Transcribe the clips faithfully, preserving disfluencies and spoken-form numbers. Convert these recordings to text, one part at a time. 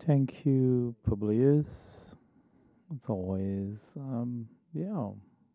Thank you, Publius. It's always, um, yeah,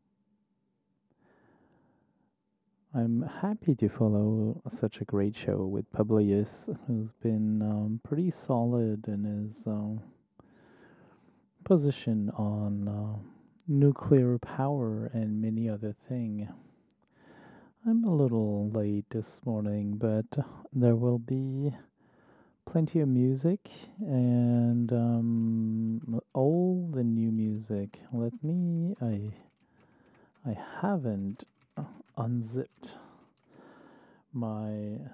I'm happy to follow such a great show with Publius, who's been um, pretty solid in his uh, position on uh, nuclear power and many other things. I'm a little late this morning, but there will be plenty of music and um, all the new music. Let me. I I haven't unzipped my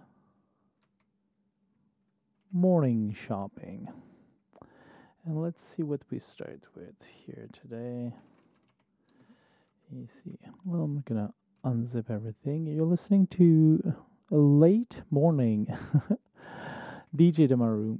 morning shopping, and let's see what we start with here today. You see. Well, I'm gonna unzip everything. You're listening to a late morning D J Damaru.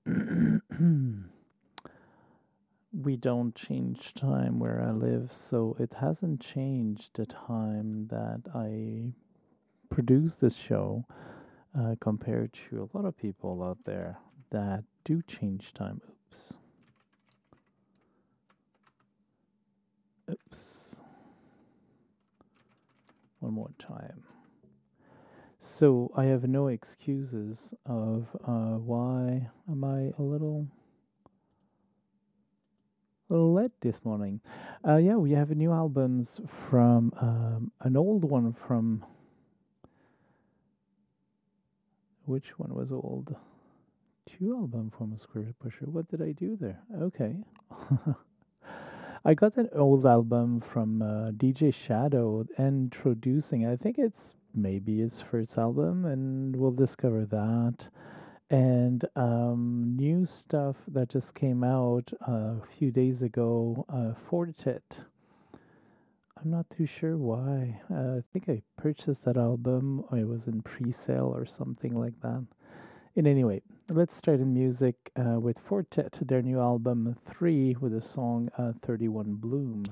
We don't change time where I live, so it hasn't changed the time that I produce this show uh, compared to a lot of people out there that do change time. Oops. Oops. One more time. So I have no excuses of uh, why am I a little little late this morning. Uh, yeah, we have new albums from um, an old one from which one was old? Two album from a Square Pusher. What did I do there? Okay. I got an old album from uh, D J Shadow introducing, I think it's maybe his first album, and we'll discover that. And um, new stuff that just came out uh, a few days ago, uh, Fortet. I'm not too sure why. Uh, I think I purchased that album, or it was in pre-sale or something like that. In any way, let's start in music uh, with Fortet, their new album three, with the song uh, thirty-one Bloom.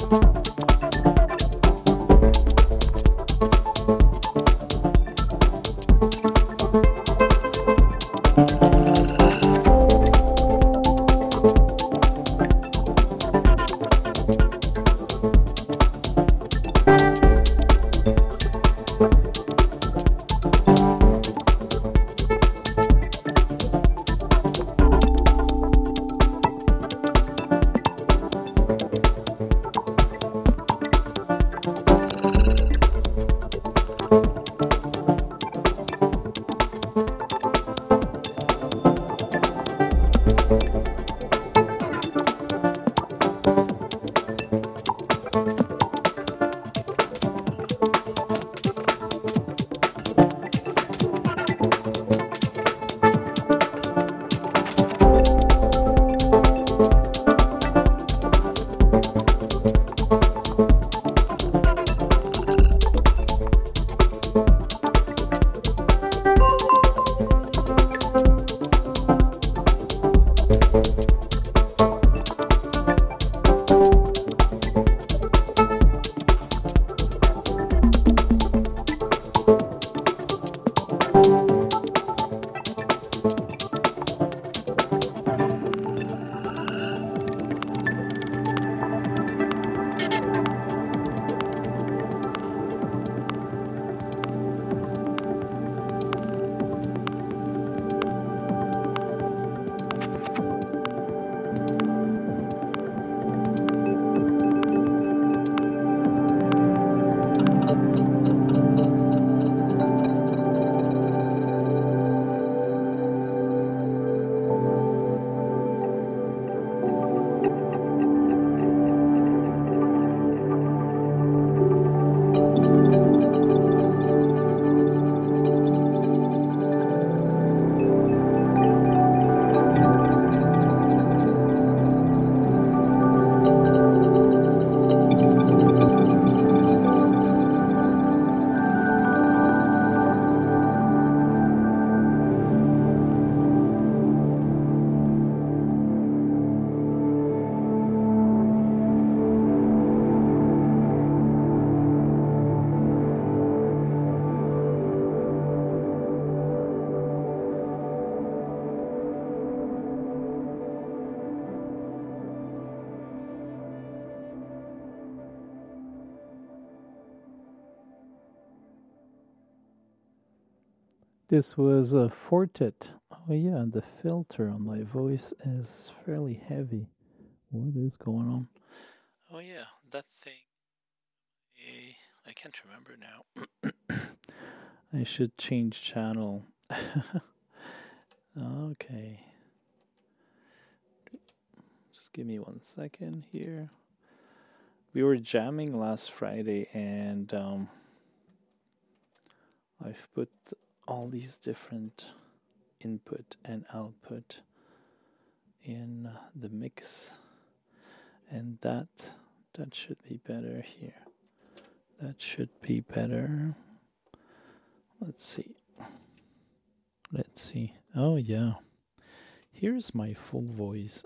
This was a Fortet. Oh yeah, the filter on my voice is fairly heavy. What is going on? Oh yeah, that thing. eh, I can't remember now. I should change channel. Okay. Just give me one second here. We were jamming last Friday and um, I've put all these different input and output in the mix, and that that should be better here. That should be better. Let's see. Let's see. Oh yeah. Here's my full voice.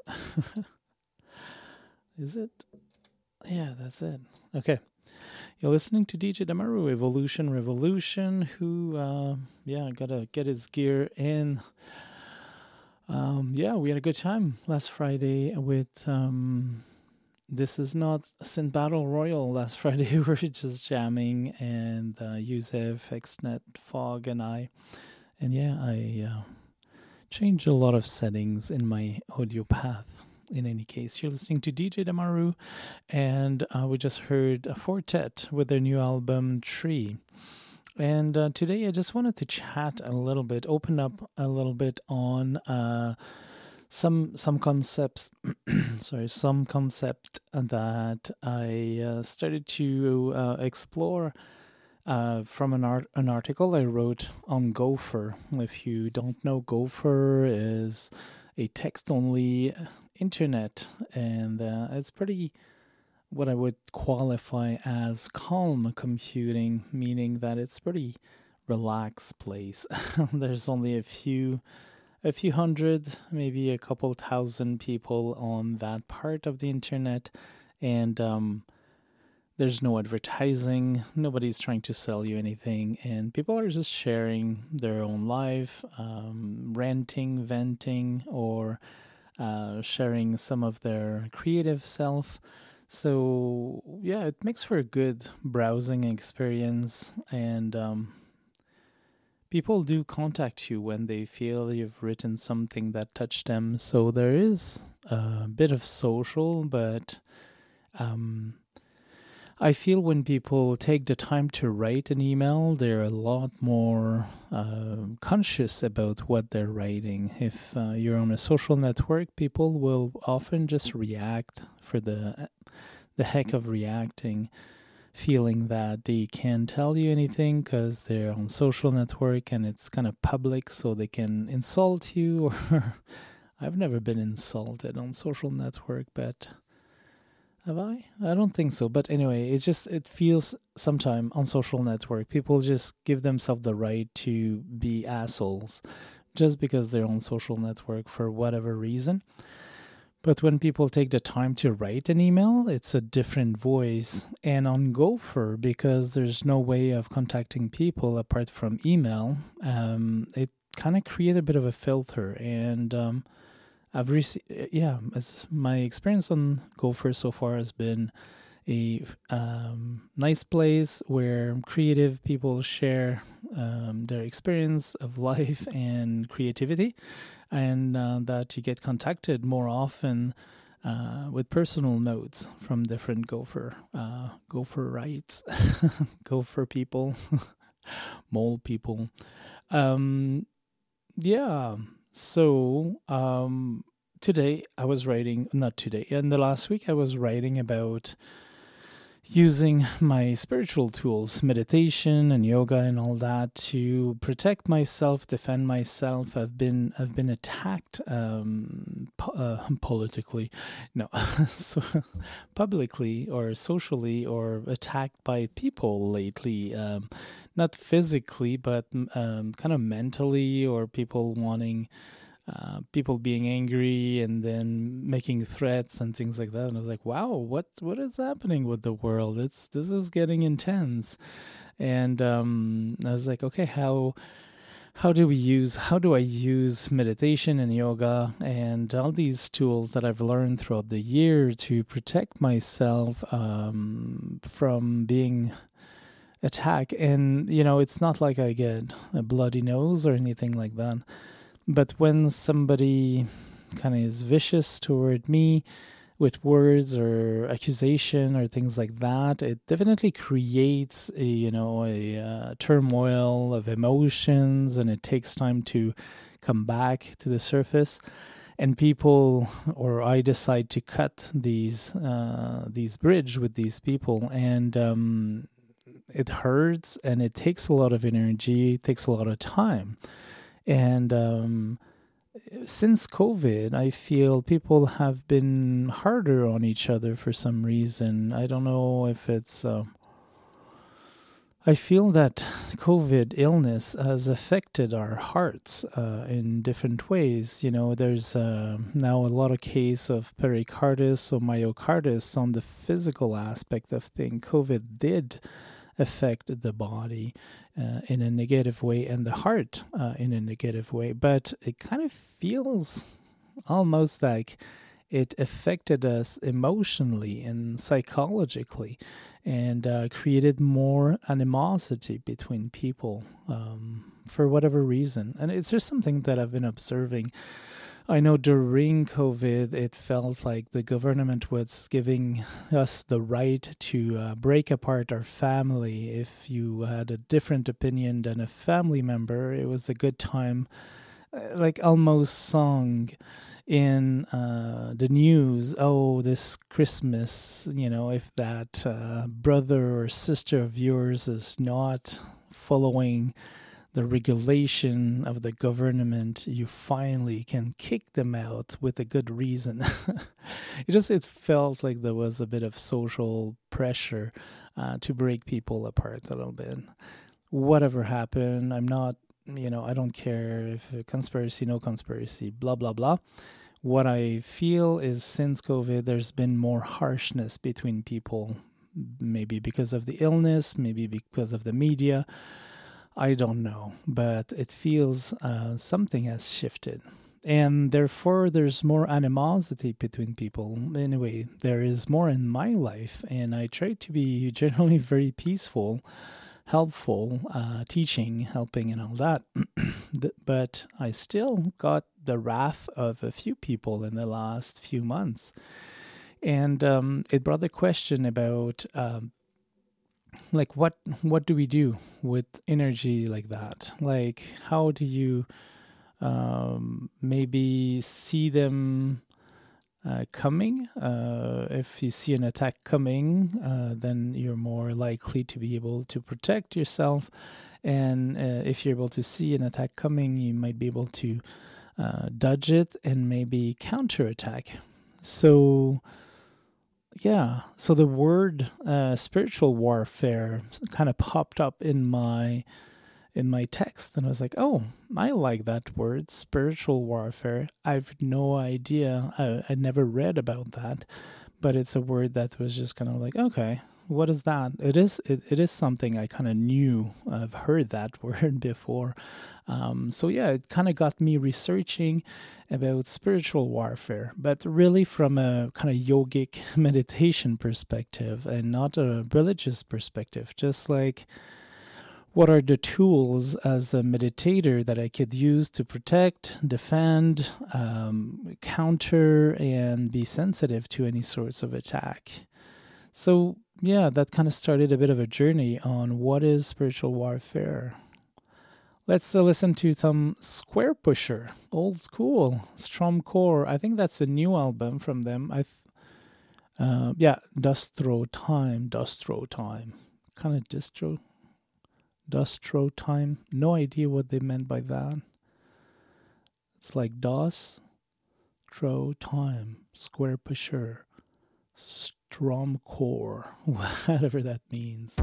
Is it? Yeah, that's it. Okay. You're listening to D J Damaru, Evolution Revolution, who, uh, yeah, gotta get his gear in. Um, yeah, we had a good time last Friday with, um, this is not Synth Battle Royal. Last Friday we were just jamming, and uh, Yusef, Xnet, Fog, and I. And yeah, I uh, changed a lot of settings in my audio path. In any case, you're listening to D J Damaru, and uh, we just heard a Fortet with their new album Tree. And uh, today I just wanted to chat a little bit, open up a little bit on uh, some some concepts, sorry, some concept that I uh, started to uh, explore uh, from an art an article I wrote on Gopher. If you don't know, Gopher is a text-only internet, and uh, it's pretty what I would qualify as calm computing, meaning that it's pretty relaxed place. There's only a few a few hundred, maybe a couple thousand people on that part of the internet, and um, There's no advertising. Nobody's trying to sell you anything. And people are just sharing their own life, um, ranting, venting, or uh, sharing some of their creative self. So, yeah, it makes for a good browsing experience. And um, people do contact you when they feel you've written something that touched them. So, there is a bit of social, but. Um, I feel when people take the time to write an email, they're a lot more uh, conscious about what they're writing. If uh, you're on a social network, people will often just react for the the heck of reacting, feeling that they can't tell you anything because they're on social network and it's kind of public, so they can insult you. Or I've never been insulted on social network, but. Have I? I don't think so. But anyway, it just it feels sometime on social network people just give themselves the right to be assholes just because they're on social network for whatever reason. But when people take the time to write an email, it's a different voice. And on Gopher, because there's no way of contacting people apart from email, um, it kind of created a bit of a filter. And um, I've received, yeah, as my experience on Gopher so far has been a um, nice place where creative people share um, their experience of life and creativity, and uh, that you get contacted more often uh, with personal notes from different Gopher, uh, Gopher rights, Gopher people, mole people. Um, yeah. So, um, today I was writing, not today, in the last week I was writing about using my spiritual tools, meditation and yoga and all that, to protect myself, defend myself. I've been I've been attacked um, po- uh, politically, no, so publicly or socially, or attacked by people lately. Um, not physically, but um, kind of mentally, or people wanting. Uh, people being angry and then making threats and things like that, and I was like, "Wow, what what is happening with the world? It's this is getting intense." And um, I was like, "Okay, how how do we use how do I use meditation and yoga and all these tools that I've learned throughout the year to protect myself um, from being attacked?" And you know, it's not like I get a bloody nose or anything like that. But when somebody kind of is vicious toward me with words or accusation or things like that, it definitely creates a, you know, a uh, turmoil of emotions, and it takes time to come back to the surface. And people, or I decide to cut these uh, these bridge with these people, and um, it hurts, and it takes a lot of energy, it takes a lot of time. And um, since COVID, I feel people have been harder on each other for some reason. I don't know if it's. Uh, I feel that COVID illness has affected our hearts uh, in different ways. You know, there's uh, now a lot of case of pericarditis or myocarditis on the physical aspect of things. COVID did affect the body uh, in a negative way, and the heart uh, in a negative way. But it kind of feels almost like it affected us emotionally and psychologically, and uh, created more animosity between people um, for whatever reason. And it's just something that I've been observing. I know during COVID, it felt like the government was giving us the right to uh, break apart our family. If you had a different opinion than a family member, it was a good time, uh, like almost sung in uh, the news. Oh, this Christmas, you know, if that uh, brother or sister of yours is not following the regulation of the government, you finally can kick them out with a good reason. it just it felt like there was a bit of social pressure uh, to break people apart a little bit. Whatever happened, I'm not, you know, I don't care if a conspiracy, no conspiracy, blah, blah, blah. What I feel is since COVID, there's been more harshness between people, maybe because of the illness, maybe because of the media. I don't know, but it feels uh, something has shifted. And therefore, there's more animosity between people. Anyway, there is more in my life, and I try to be generally very peaceful, helpful, uh, teaching, helping, and all that. But I still got the wrath of a few people in the last few months. And um, it brought the question about, um, like, what what do we do with energy like that? Like, how do you um, maybe see them uh, coming? Uh, if you see an attack coming, uh, then you're more likely to be able to protect yourself. And uh, if you're able to see an attack coming, you might be able to uh, dodge it and maybe counterattack. So, yeah, so the word uh, spiritual warfare kind of popped up in my in my text, and I was like, oh, I like that word, spiritual warfare. I've no idea. I, I never read about that, but it's a word that was just kind of like, okay, what is that? It is it, it is something I kind of knew. I've heard that word before. Um, so yeah, it kind of got me researching about spiritual warfare, but really from a kind of yogic meditation perspective and not a religious perspective. Just like, what are the tools as a meditator that I could use to protect, defend, um, counter, and be sensitive to any sorts of attack? So yeah, that kind of started a bit of a journey on what is spiritual warfare. Let's uh, listen to some Squarepusher, old school, Stromcore. I think that's a new album from them. I, th- uh, yeah, Dustro Time, Dustro Time, kind of distro, Dustro Time. No idea what they meant by that. It's like DOS, Tro Time, Squarepusher, Stromcore, whatever that means.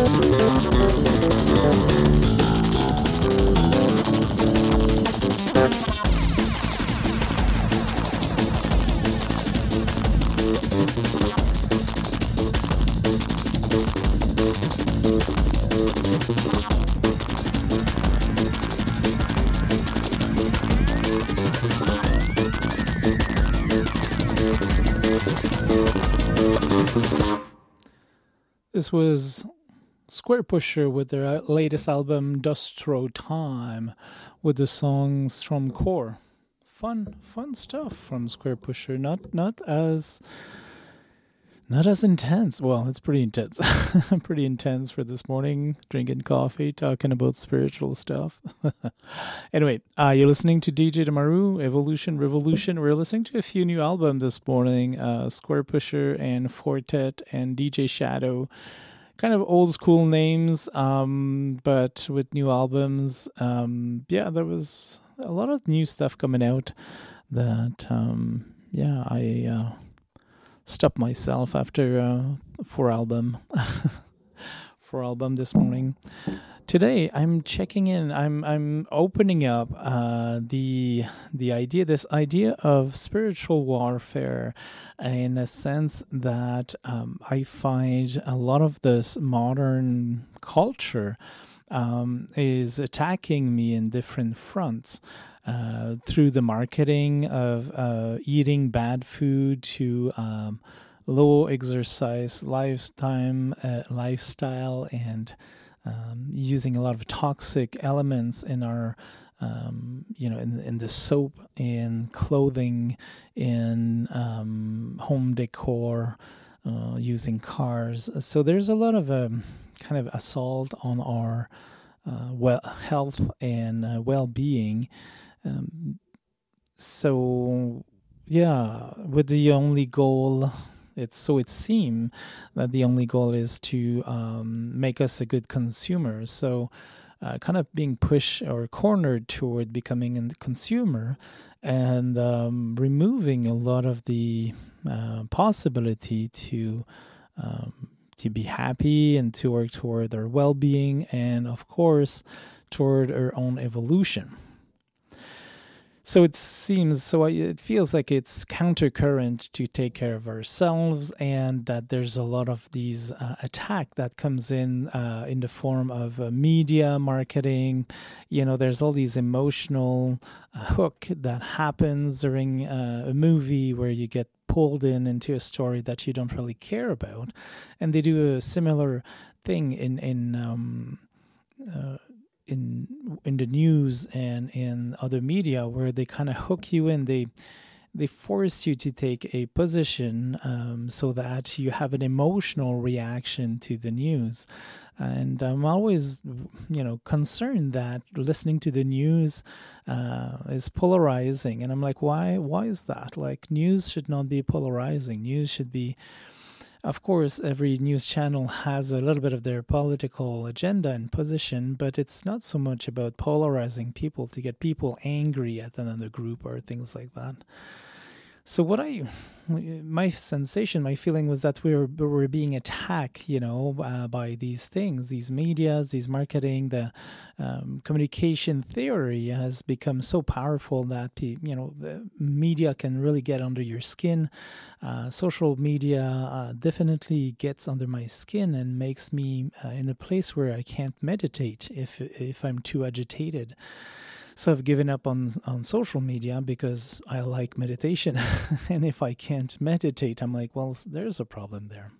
This was Squarepusher with their latest album Dustro Time with the songs from Core. Fun, fun stuff from Squarepusher. Not, not as, not as intense. Well, it's pretty intense. Pretty intense for this morning. Drinking coffee, talking about spiritual stuff. Anyway, uh, you're listening to D J Demaru, Evolution Revolution. We're listening to a few new albums this morning. Uh, Squarepusher and Fortet and D J Shadow. Kind of old school names, um, but with new albums. Um, yeah, there was a lot of new stuff coming out that, um, yeah, I uh, stopped myself after uh, four album, four album this morning. Today, I'm checking in. I'm I'm opening up uh, the the idea, this idea of spiritual warfare, in a sense that um, I find a lot of this modern culture um, is attacking me in different fronts. Uh, through the marketing of uh, eating bad food to um, low exercise lifetime uh, lifestyle and Um, using a lot of toxic elements in our, um, you know, in in the soap, in clothing, in um, home decor, uh, using cars. So there's a lot of um, kind of assault on our uh, well health and uh, well-being. Um, so yeah, with the only goal. It's, so it seems that the only goal is to um, make us a good consumer. So uh, kind of being pushed or cornered toward becoming a consumer and um, removing a lot of the uh, possibility to um, to be happy and to work toward our well-being and, of course, toward our own evolution. So it seems, so it feels like it's countercurrent to take care of ourselves, and that there's a lot of these uh, attack that comes in uh, in the form of uh, media marketing. You know, there's all these emotional uh, hook that happens during uh, a movie where you get pulled in into a story that you don't really care about, and they do a similar thing in in. Um, uh, in in the news and in other media, where they kind of hook you in. They they force you to take a position um, so that you have an emotional reaction to the news. And I'm always, you know, concerned that listening to the news uh, is polarizing. And I'm like, why? Why is that? Like, news should not be polarizing. News should be. Of course, every news channel has a little bit of their political agenda and position, but it's not so much about polarizing people to get people angry at another group or things like that. So what I, my sensation, my feeling was that we were, we were being attacked, you know, uh, by these things, these medias, these marketing, the um, communication theory has become so powerful that, you know, the media can really get under your skin. Uh, social media uh, definitely gets under my skin and makes me uh, in a place where I can't meditate if if I'm too agitated. So I've given up on, on social media because I like meditation. And if I can't meditate, I'm like, well, there's a problem there.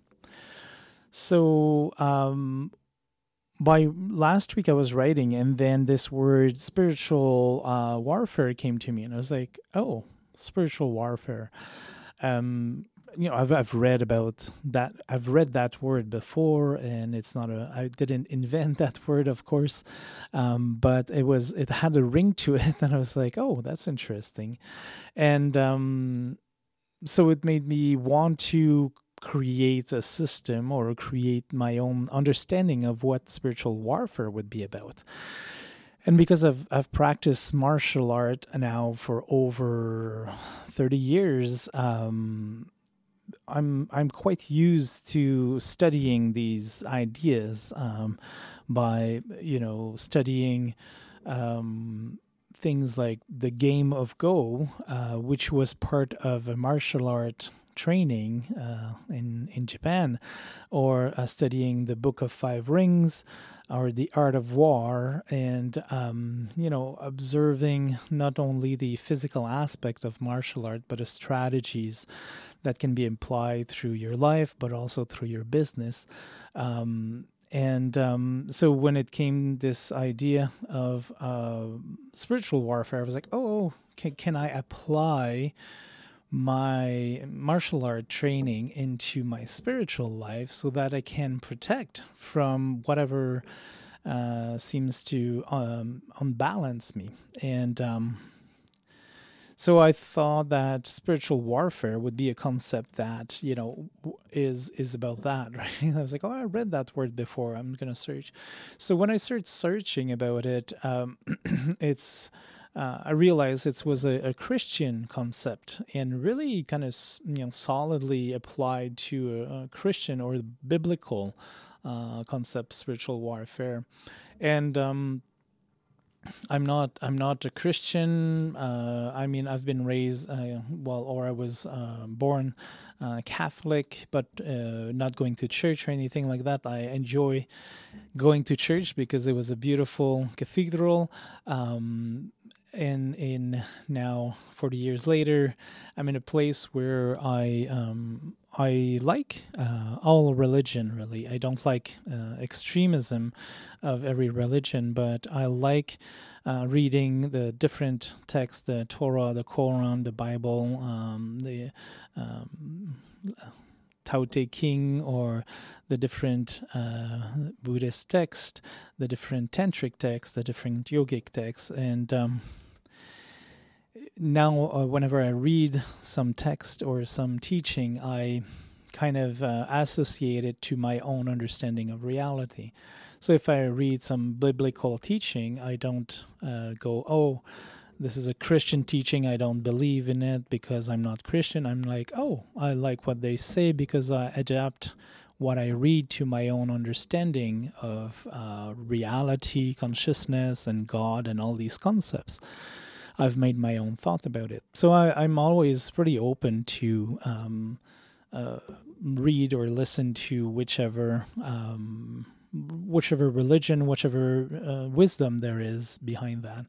So um, by last week I was writing, and then this word spiritual uh, warfare came to me. And I was like, oh, spiritual warfare. Um, you know, I've I've read about that. I've read that word before, and it's not a. I didn't invent that word, of course, um, but it was. It had a ring to it, and I was like, "Oh, that's interesting," and um, so it made me want to create a system or create my own understanding of what spiritual warfare would be about. And because I've I've practiced martial art now for over thirty years. Um, I'm I'm quite used to studying these ideas um, by you know studying um, things like the game of Go, uh, which was part of a martial art training uh, in in Japan, or uh, studying the Book of Five Rings, or the Art of War, and um, you know observing not only the physical aspect of martial art, but the strategies that can be applied through your life, but also through your business. Um, and um, so when it came this idea of uh, spiritual warfare, I was like, oh, can, can I apply my martial art training into my spiritual life so that I can protect from whatever uh, seems to um, unbalance me? And um, so I thought that spiritual warfare would be a concept that, you know, is is about that, right? I was like, oh, I read that word before. I'm going to search. So when I started searching about it, um, it's uh, I realized it was a, a Christian concept and really kind of, you know, solidly applied to a, a Christian or biblical uh, concept, spiritual warfare. And um I'm not. I'm not a Christian. Uh, I mean, I've been raised, uh, well, or I was uh, born uh, Catholic, but uh, not going to church or anything like that. I enjoy going to church because it was a beautiful cathedral. Um, and in now forty years later, I'm in a place where I um, I like uh, all religion, really. I don't like uh, extremism of every religion, but I like uh, reading the different texts, the Torah, the Quran, the Bible, um, the um, Tao Te Ching, or the different uh, Buddhist texts, the different tantric texts, the different yogic texts. And um, now uh, whenever I read some text or some teaching, I kind of uh, associate it to my own understanding of reality. So if I read some biblical teaching, I don't uh, go, oh, this is a Christian teaching, I don't believe in it because I'm not Christian. I'm like, oh, I like what they say because I adapt what I read to my own understanding of uh, reality, consciousness, and God, and all these concepts. I've made my own thought about it. So I, I'm always pretty open to um, uh, read or listen to whichever um, whichever religion, whichever uh, wisdom there is behind that.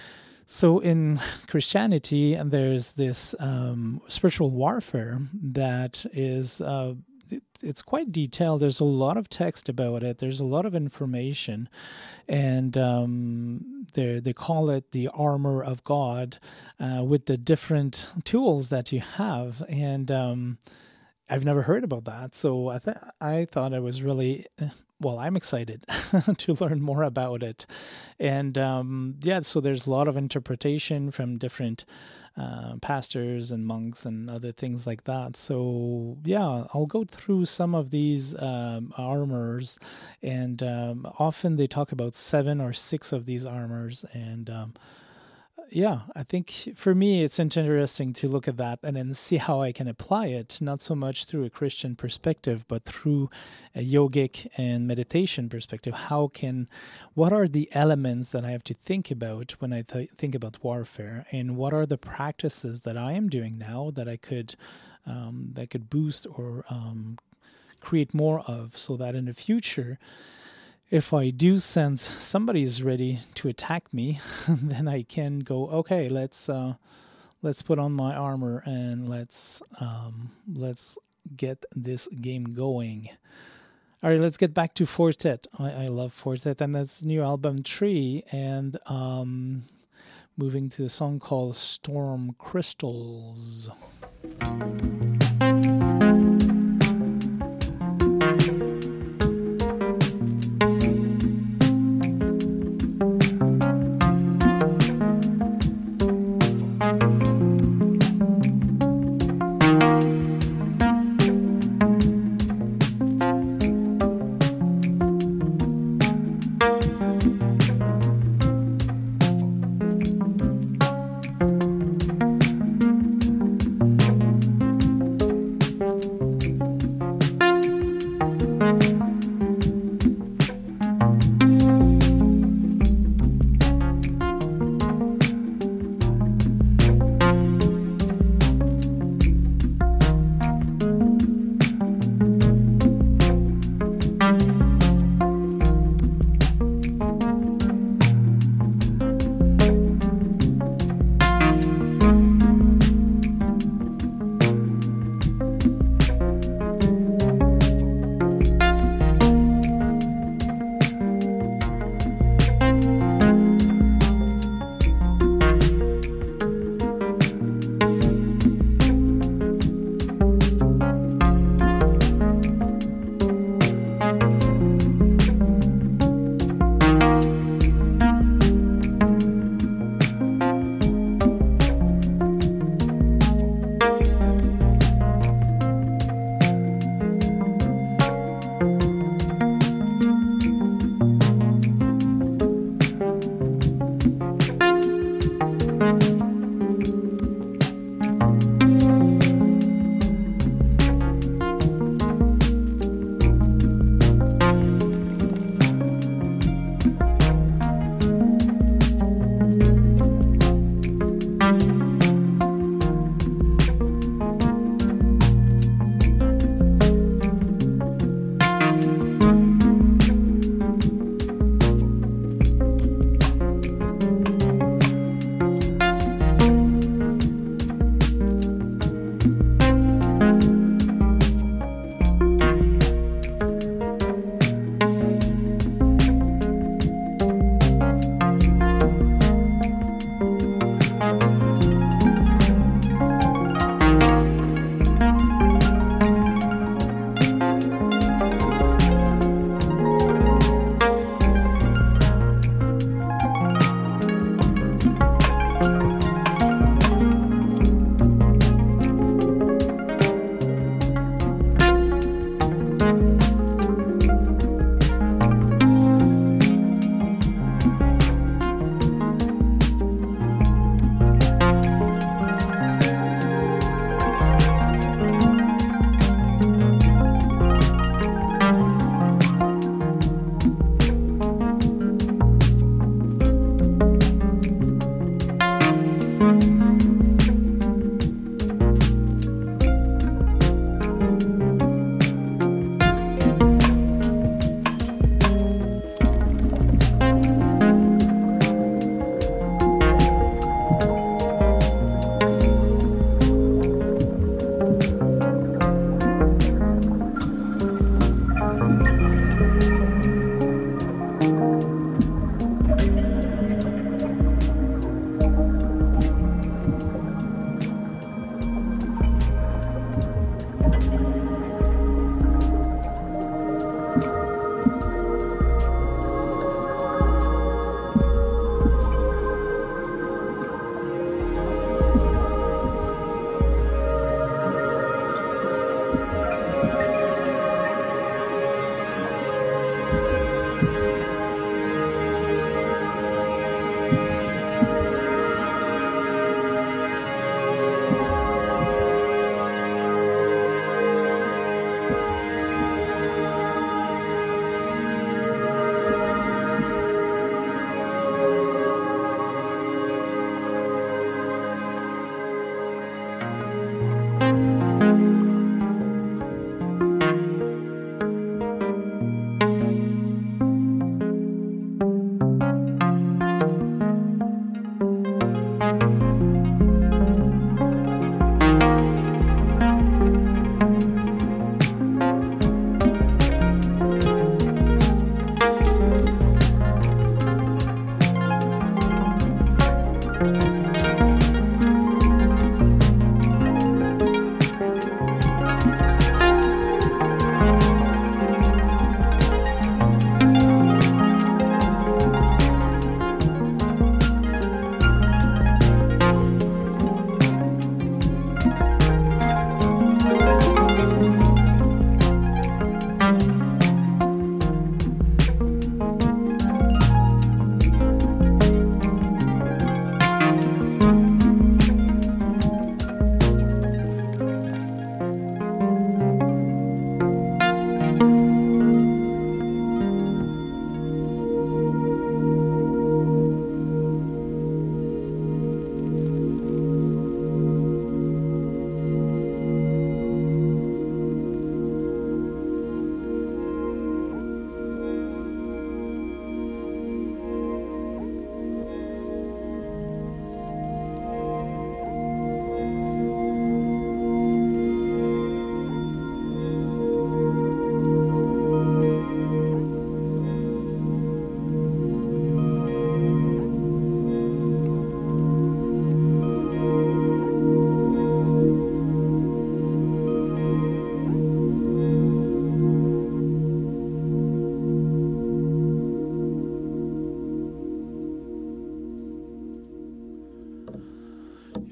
So in Christianity, there's this um, spiritual warfare that is uh, it's quite detailed. There's a lot of text about it. There's a lot of information, and um, they they call it the armor of God, uh, with the different tools that you have. And um, I've never heard about that, so I th- I thought it was really. Well, I'm excited to learn more about it. And um, yeah, so there's a lot of interpretation from different uh, pastors and monks and other things like that. So yeah, I'll go through some of these um, armors, and um, often they talk about seven or six of these armors. And um, yeah, I think for me, it's interesting to look at that and then see how I can apply it, not so much through a Christian perspective, but through a yogic and meditation perspective. How can, what are the elements that I have to think about when I th- think about warfare, and what are the practices that I am doing now that I could, um, that could boost or um, create more of, so that in the future, if I do sense somebody's ready to attack me, then I can go, okay, let's uh, let's put on my armor and let's um, let's get this game going. All right, let's get back to Four Tet. I, I love Four Tet, and that's new album Tree, and um, moving to a song called Storm Crystals.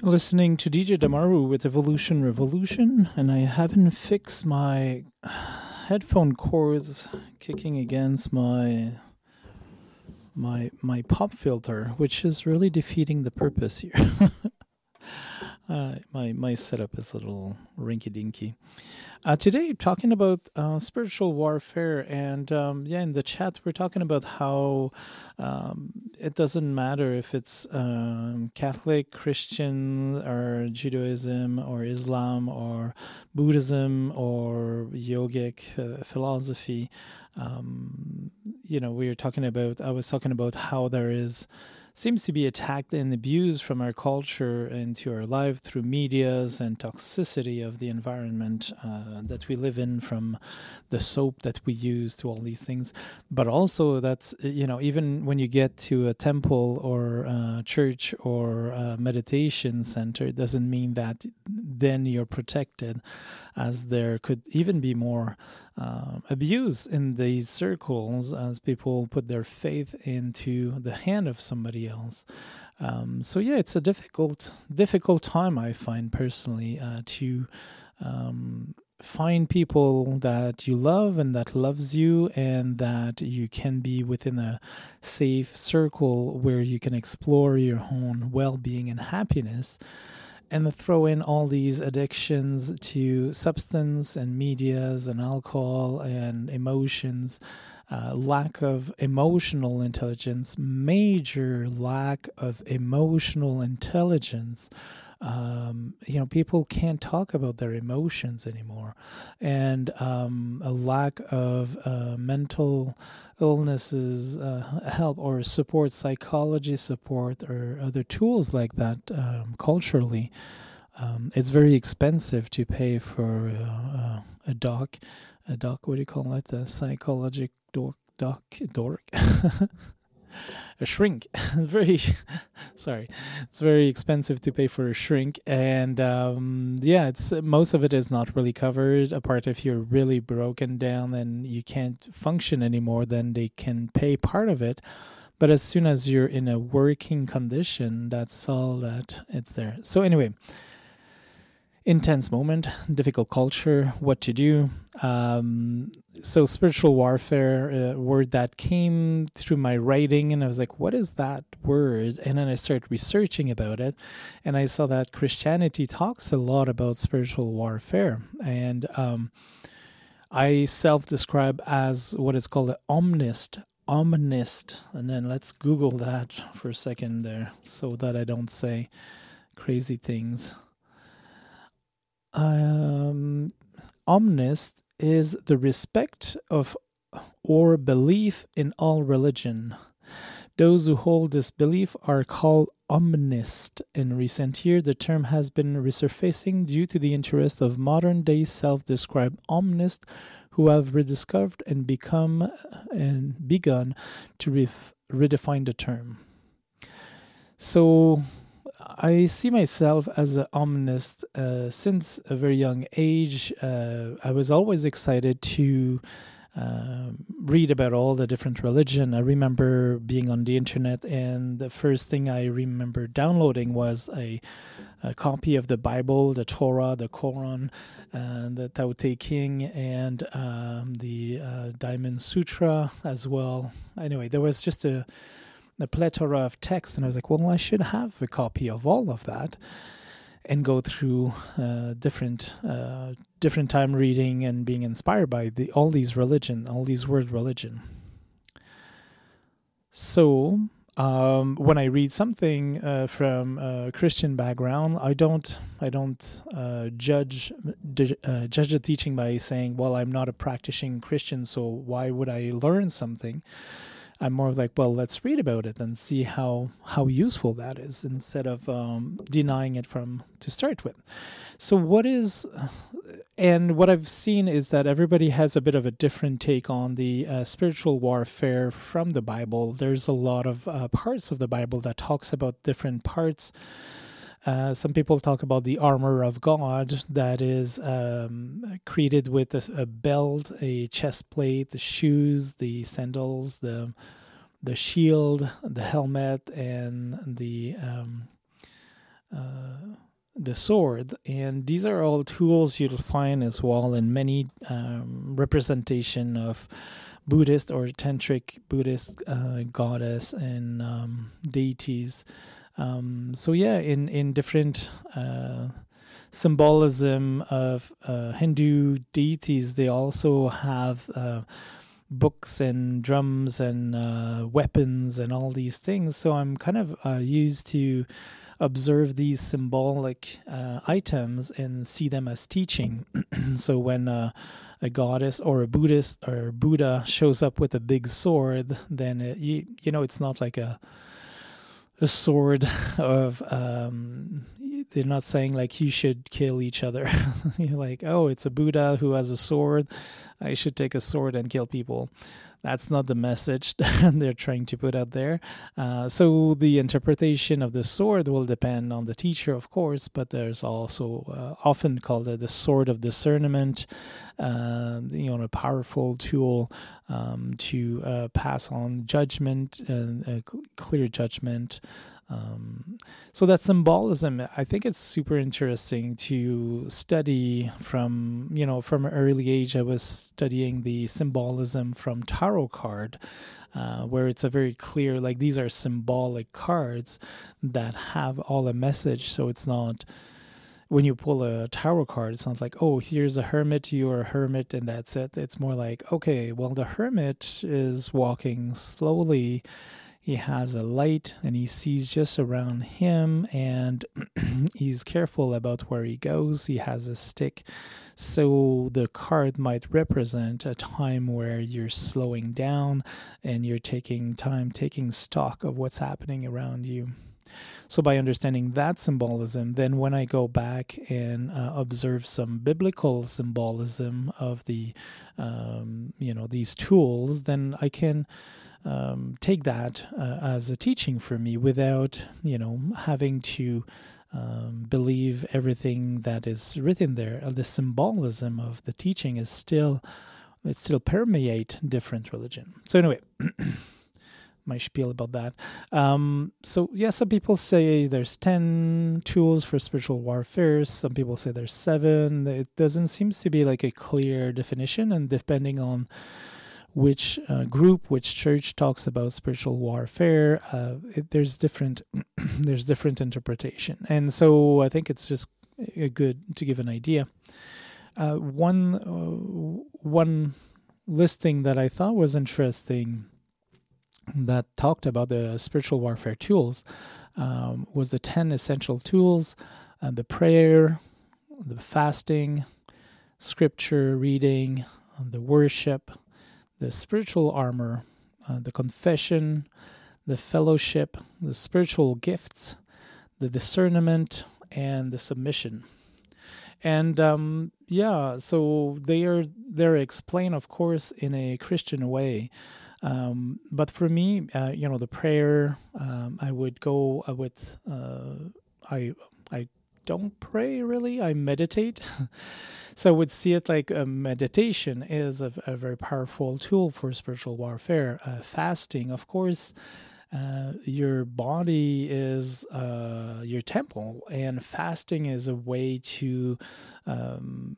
Listening to D J Damaru with Evolution Revolution, and I haven't fixed my headphone cords kicking against my my my pop filter, which is really defeating the purpose here. uh, my my setup is a little rinky-dinky. Uh, today, talking about uh, spiritual warfare, and um, yeah, in the chat, we're talking about how um, it doesn't matter if it's um, Catholic, Christian, or Judaism, or Islam, or Buddhism, or yogic uh, philosophy. Um, you know, we were talking about, I was talking about how there is seems to be attacked and abused from our culture into our life through medias and toxicity of the environment uh, that we live in, from the soap that we use to all these things. But also that's, you know, even when you get to a temple or a church or a meditation center, it doesn't mean that then you're protected, as there could even be more uh, abuse in these circles as people put their faith into the hand of somebody else. Um, so yeah, it's a difficult, difficult time, I find personally, uh, to um, find people that you love and that loves you, and that you can be within a safe circle where you can explore your own well-being and happiness, and throw in all these addictions to substance and medias and alcohol and emotions, uh, lack of emotional intelligence, major lack of emotional intelligence. Um, you know, people can't talk about their emotions anymore, and um, a lack of uh, mental illnesses uh, help or support, psychology support, or other tools like that. Um, culturally, um, it's very expensive to pay for uh, uh, a doc, a doc. What do you call it? A psychologic doc, doc, dork. A shrink. It's very sorry it's very expensive to pay for a shrink, and um yeah it's most of it is not really covered, apart if you're really broken down and you can't function anymore, then they can pay part of it. But as soon as you're in a working condition, that's all that it's there. So anyway, intense moment, difficult culture, what to do. Um, so spiritual warfare, a word that came through my writing, and I was like, what is that word? And then I started researching about it, and I saw that Christianity talks a lot about spiritual warfare. And um, I self-describe as what is called an omnist. Omnist. And then let's Google that for a second there, so that I don't say crazy things. Um, omnist is the respect of or belief in all religion. Those who hold this belief are called omnist. In recent years, the term has been resurfacing due to the interest of modern-day self-described omnists who have rediscovered and become and begun to ref- redefine the term. So I see myself as an omnist uh, since a very young age. Uh, I was always excited to uh, read about all the different religion. I remember being on the internet, and the first thing I remember downloading was a, a copy of the Bible, the Torah, the Quran, and the Tao Te King, and um, the uh, Diamond Sutra as well. Anyway, there was just a a plethora of text, and I was like, well, I should have a copy of all of that and go through uh, different uh, different time reading and being inspired by the all these religion, all these word religion. So um, when I read something uh, from a Christian background, I don't I don't uh, judge uh, judge the teaching by saying, well, I'm not a practicing Christian, so why would I learn something? I'm more like, well, let's read about it and see how how useful that is, instead of um, denying it from to start with. So what is, and what I've seen is that everybody has a bit of a different take on the uh, spiritual warfare from the Bible. There's a lot of uh, parts of the Bible that talks about different parts. Uh, some people talk about the armor of God that is um, created with a, a belt, a chest plate, the shoes, the sandals, the the shield, the helmet, and the um, uh, the sword, and these are all tools you'll find as well in many um, representation of Buddhist or tantric Buddhist uh, goddess and um, deities. Um, so yeah, in in different uh, symbolism of uh, Hindu deities, they also have uh, books and drums and uh, weapons and all these things. So I'm kind of uh, used to observe these symbolic uh, items and see them as teaching. So when uh, a goddess or a Buddhist or Buddha shows up with a big sword, then it, you, you know, it's not like a a sword of um they're not saying like you should kill each other. You're like, oh, it's a Buddha who has a sword, I should take a sword and kill people. That's not the message they're trying to put out there. Uh, so the interpretation of the sword will depend on the teacher, of course, but there's also uh, often called uh, the sword of discernment, uh, you know, a powerful tool um, to uh, pass on judgment and uh, cl- clear judgment. Um, so that symbolism, I think it's super interesting to study from, you know, from an early age. I was studying the symbolism from tarot card, uh, where it's a very clear, like these are symbolic cards that have all a message. So it's not, when you pull a tarot card, it's not like, oh, here's a hermit, you're a hermit, and that's it. It's more like, okay, well, the hermit is walking slowly. He has a light and he sees just around him, and he's careful about where he goes. He has a stick. So the card might represent a time where you're slowing down and you're taking time, taking stock of what's happening around you. So by understanding that symbolism, then when I go back and uh, observe some biblical symbolism of the, um, you know, these tools, then I can Um, take that uh, as a teaching for me without, you know, having to um, believe everything that is written there. Uh, the symbolism of the teaching is still, it still permeate different religion. So anyway, my spiel about that. Um, so yeah, some people say there's ten tools for spiritual warfare. Some people say there's seven. It doesn't seem to be like a clear definition, and depending on which uh, group, which church talks about spiritual warfare, uh, it, there's different there's different interpretation. And so I think it's just a good to give an idea. Uh, one uh, one listing that I thought was interesting that talked about the spiritual warfare tools um, was the ten essential tools, uh, the prayer, the fasting, scripture reading, the worship, the spiritual armor, uh, the confession, the fellowship, the spiritual gifts, the discernment, and the submission. And um, yeah, so they are they're explained, of course, in a Christian way. Um, but for me, uh, you know, the prayer, um, I would go uh, with uh, I I don't pray really. I meditate. So I would see it like a meditation is a, a very powerful tool for spiritual warfare. Uh, fasting, of course, uh, your body is uh, your temple, and fasting is a way to um,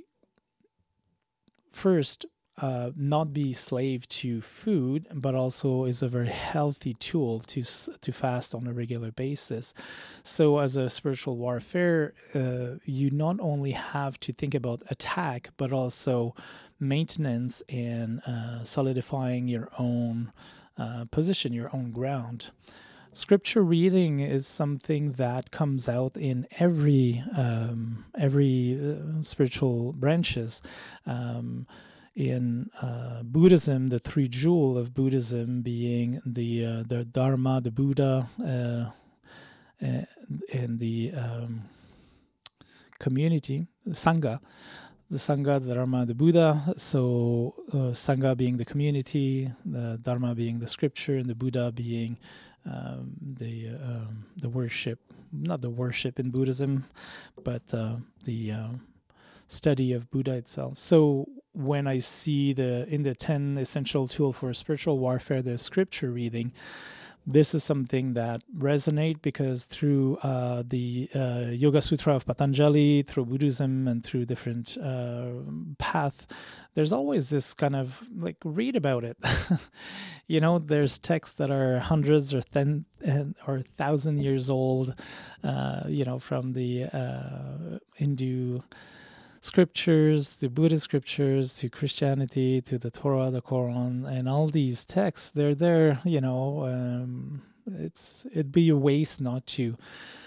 first uh, not be slave to food, but also is a very healthy tool to to fast on a regular basis. So as a spiritual warfare, uh, you not only have to think about attack, but also maintenance and uh, solidifying your own uh, position, your own ground. Scripture reading is something that comes out in every um, every uh, spiritual branches. Um, In uh, Buddhism, the three jewel of Buddhism being the uh, the Dharma, the Buddha, uh, and the um, community, the Sangha. The Sangha, the Dharma, the Buddha. So uh, Sangha being the community, the Dharma being the scripture, and the Buddha being um, the um, the worship. Not the worship in Buddhism, but uh, the uh, study of Buddha itself. So when I see the in the ten essential tool for spiritual warfare, the scripture reading, This is something that resonate because through uh, the uh, Yoga Sutra of Patanjali, through Buddhism, and through different uh, paths, there's always this kind of like read about it. You know, there's texts that are hundreds or ten or thousand years old. Uh, you know, from the uh, Hindu scriptures, to Buddhist scriptures, to Christianity, to the Torah, the Quran, and all these texts, they're there, you know, um, it's it'd be a waste not to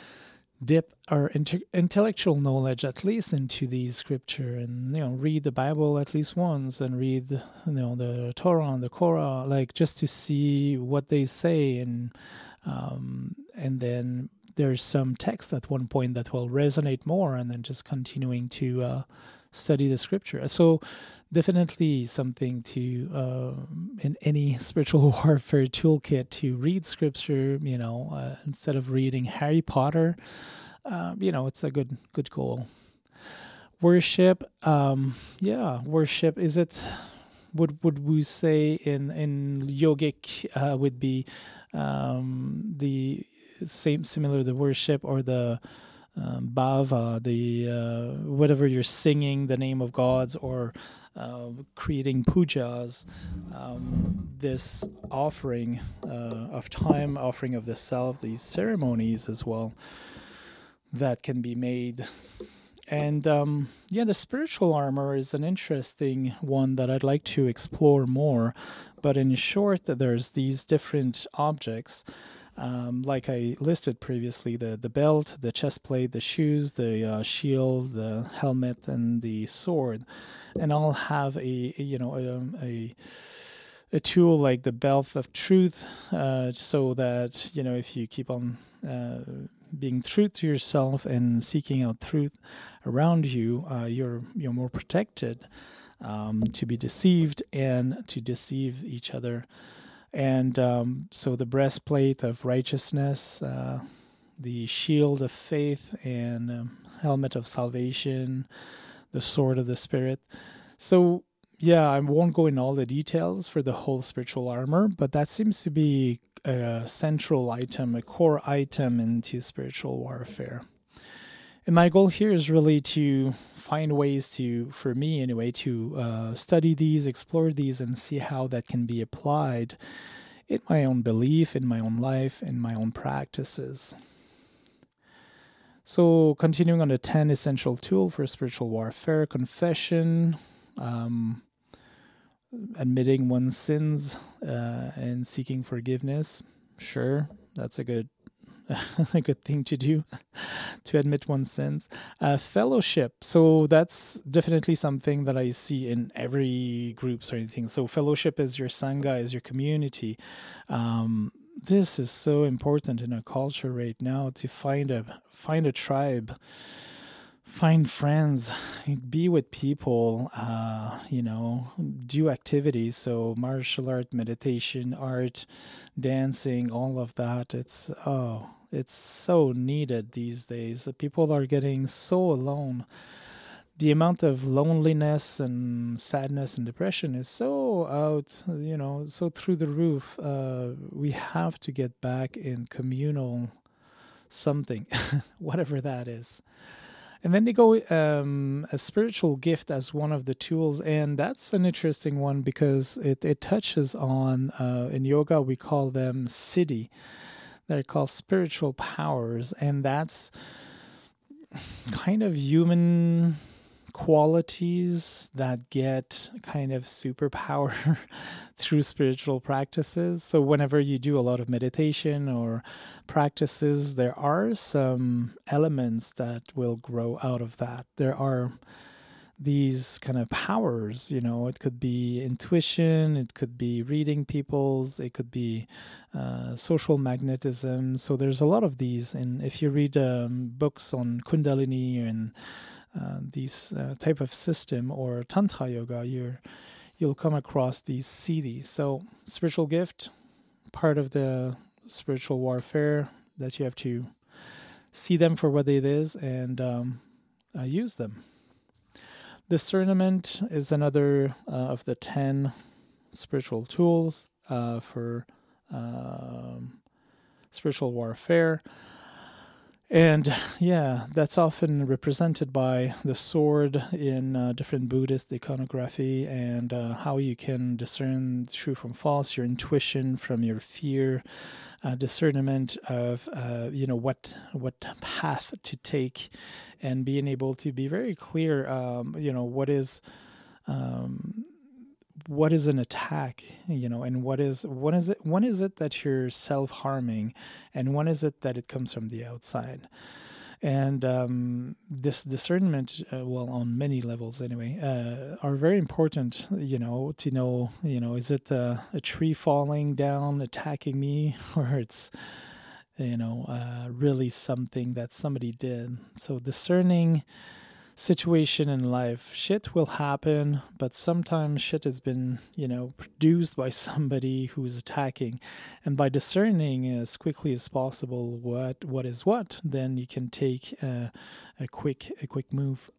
dip our inter- intellectual knowledge at least into these scripture and, you know, read the Bible at least once and read, you know, the Torah and the Quran, like just to see what they say. And, um, and then there's some text at one point that will resonate more, and then just continuing to uh, study the scripture. So definitely something to, uh, in any spiritual warfare toolkit, to read scripture, you know, uh, instead of reading Harry Potter. Uh, you know, it's a good good goal. Worship, um, yeah, worship, is it, would would we say in, in yogic uh, would be um, the same, similar the worship or the um, bhava, the uh, whatever you're singing the name of gods or uh, creating pujas, um, this offering uh, of time, offering of the self, these ceremonies as well that can be made. And um, yeah, the spiritual armor is an interesting one that I'd like to explore more. But in short, there's these different objects. Um, like I listed previously, the, the belt, the chest plate, the shoes, the uh, shield, the helmet, and the sword, and all have a, a you know a, a a tool like the belt of truth, uh, so that, you know, if you keep on uh, being true to yourself and seeking out truth around you, uh, you're you're more protected um, to be deceived and to deceive each other. And um, so the breastplate of righteousness, uh, the shield of faith, and um, helmet of salvation, the sword of the Spirit. So, yeah, I won't go in all the details for the whole spiritual armor, but that seems to be a central item, a core item into spiritual warfare. And my goal here is really to find ways to, for me anyway, to uh, study these, explore these, and see how that can be applied in my own belief, in my own life, in my own practices. So continuing on the ten essential tools for spiritual warfare: confession, um, admitting one's sins uh, and seeking forgiveness. Sure, that's a good a good thing to do, to admit one's sins. Uh, fellowship. So that's definitely something that I see in every groups or anything. So fellowship is your sangha, is your community. Um, this is so important in our culture right now, to find a find a tribe, find friends, be with people, uh, you know, do activities. So martial art, meditation, art, dancing, all of that. It's, oh, it's so needed these days. People are getting so alone. The amount of loneliness and sadness and depression is so out, you know, so through the roof. Uh, we have to get back in communal something, whatever that is. And then they go um, a spiritual gift as one of the tools. And that's an interesting one because it, it touches on, uh, in yoga, we call them siddhi. They're called spiritual powers. And that's kind of human qualities that get kind of superpower through spiritual practices. So whenever you do a lot of meditation or practices, there are some elements that will grow out of that. There are these kind of powers, you know, it could be intuition, it could be reading people's, it could be uh, social magnetism. So there's a lot of these. And if you read um, books on Kundalini and Uh, these uh, type of system or Tantra yoga, you're, you'll come across these siddhis. So spiritual gift, part of the spiritual warfare, that you have to see them for what it is and um, uh, use them. Discernment is another uh, of the ten spiritual tools uh, for um, spiritual warfare. And yeah, that's often represented by the sword in uh, different Buddhist iconography, and uh, how you can discern true from false, your intuition from your fear, uh, discernment of uh, you know what what path to take, and being able to be very clear. Um, you know what is. Um, what is an attack, you know, and what is when is it when is it that you're self-harming, and when is it that it comes from the outside. And um, this discernment, uh, well, on many levels anyway, uh, are very important, you know, to know, you know, is it uh, a tree falling down attacking me, or it's, you know, uh, really something that somebody did. So discerning situation in life, shit will happen, but sometimes shit has been, you know, produced by somebody who's attacking. And by discerning as quickly as possible what what is what, then you can take a, a quick a quick move.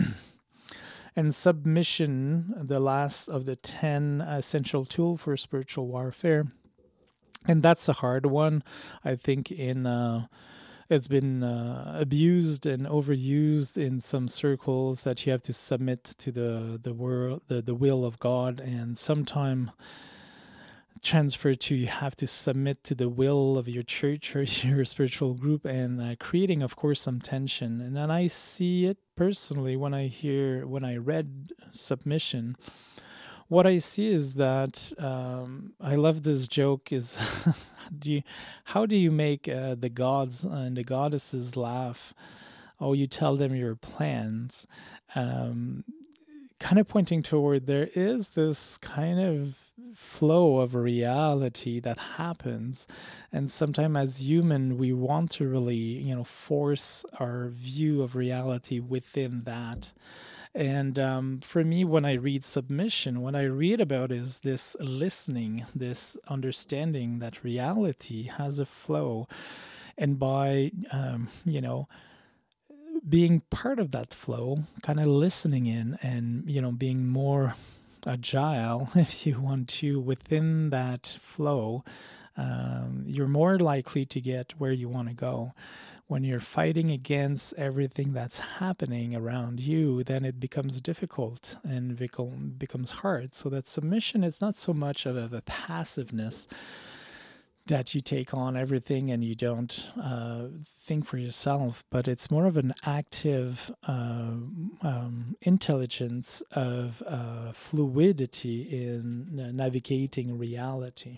And submission, the last of the ten essential tools for spiritual warfare, and that's a hard one, I think. In uh, It's been uh, abused and overused in some circles, that you have to submit to the the world, the, the will of God, and sometime transfer to you have to submit to the will of your church or your spiritual group, and uh, creating, of course, some tension. And then I see it personally when I hear when I read submission. What I see is that um, I love this joke is do you, how do you make uh, the gods and the goddesses laugh? Oh, you tell them your plans. Um, kind of pointing toward there is this kind of flow of reality that happens, and sometimes as human we want to really, you know, force our view of reality within that. And um, for me, when I read submission, what I read about is this listening, this understanding that reality has a flow. And by, um, you know, being part of that flow, kind of listening in and, you know, being more agile, if you want to, within that flow, um, you're more likely to get where you want to go. When you're fighting against everything that's happening around you, then it becomes difficult and becomes hard. So that submission is not so much of a, of a passiveness that you take on everything and you don't uh, think for yourself, but it's more of an active uh, um, intelligence of uh, fluidity in uh, navigating reality.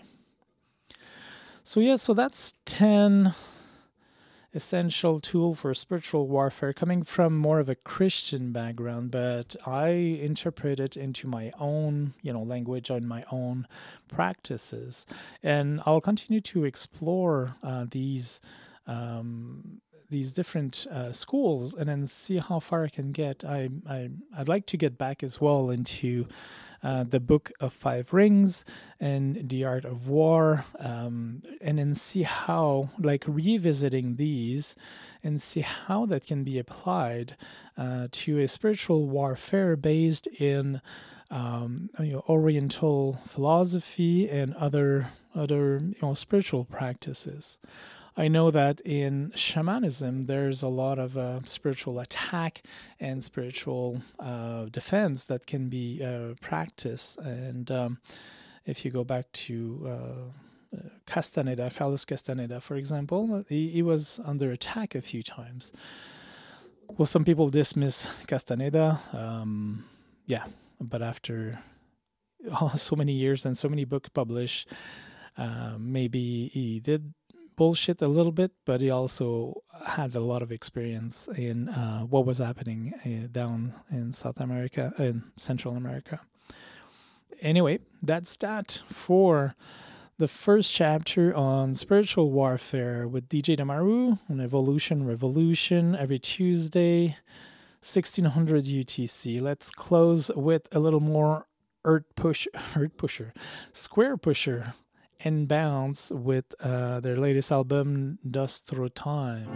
So yeah, so that's ten essential tool for spiritual warfare, coming from more of a Christian background, but I interpret it into my own, you know, language and my own practices. And I'll continue to explore uh, these um, these different uh, schools, and then see how far I can get. I, I I'd like to get back as well into Uh, the Book of Five Rings and The Art of War, um, and then see how, like, revisiting these and see how that can be applied uh, to a spiritual warfare based in um, you know, Oriental philosophy and other other you know spiritual practices. I know that in shamanism, there's a lot of uh, spiritual attack and spiritual uh, defense that can be uh, practiced. And um, if you go back to uh, Castaneda, Carlos Castaneda, for example, he, he was under attack a few times. Well, some people dismiss Castaneda, um, yeah, but after oh, so many years and so many books published, uh, maybe he did bullshit a little bit, but he also had a lot of experience in uh, what was happening uh, down in South America, in Central America. Anyway, that's that for the first chapter on spiritual warfare with D J Damaru on Evolution Revolution every Tuesday, sixteen hundred U T C. Let's close with a little more Earth Push, Earth Pusher, Square Pusher, and Bounce with uh, their latest album, Dust Through Time.